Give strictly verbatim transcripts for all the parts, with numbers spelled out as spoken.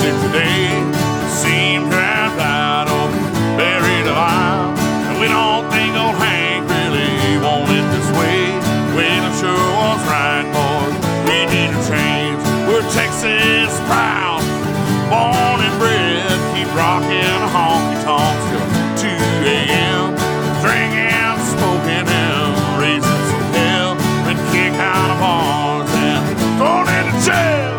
sick today. Seemed trapped right over, buried alive. And we don't think old Hank really wanted this way. Well, it sure was right, boys. We need to change. We're Texas proud, born and bred. Keep rocking honky tonks till two a.m. Drinking, smoking, and raising some hell. Been kicked out of bars and thrown into jail.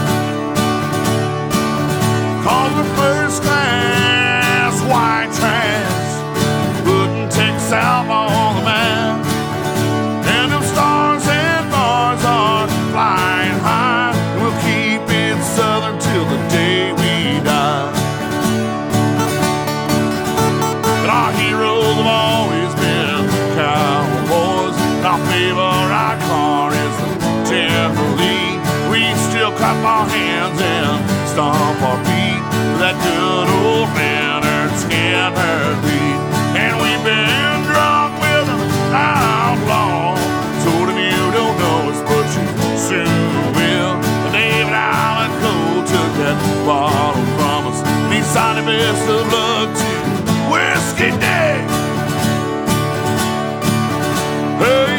Cause we're first class white trash, putting Texas out on the map. And them stars and bars are flying high, and we'll keep it southern till the day we die. And our heroes have always been cowboys, and our favorite car is the Chevrolet. We still clap our hands and stomp our feet to that good old Leonard Skinner beat. And we've been drunk with an outlaw, so if you don't know us, but you soon will. David Allen Cole took that bottle from us, and he signed the best of luck to Whiskey Dick. Hey,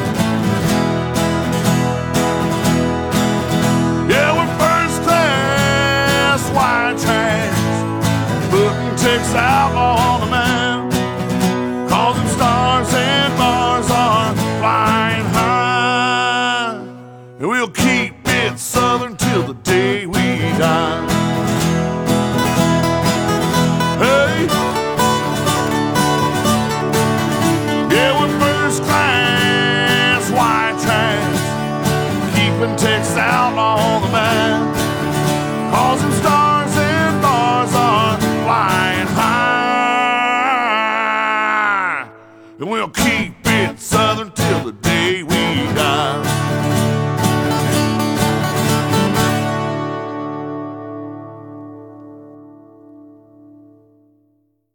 yeah, we're first class white trash, putting Texas out on the map. Cause them stars and bars are flying high, and we'll keep it southern till the day we die. Hey, yeah, we're first class white trash, keeping Texas out on the map. Cause them stars and bars are flying high, and we'll keep it southern till the day we die.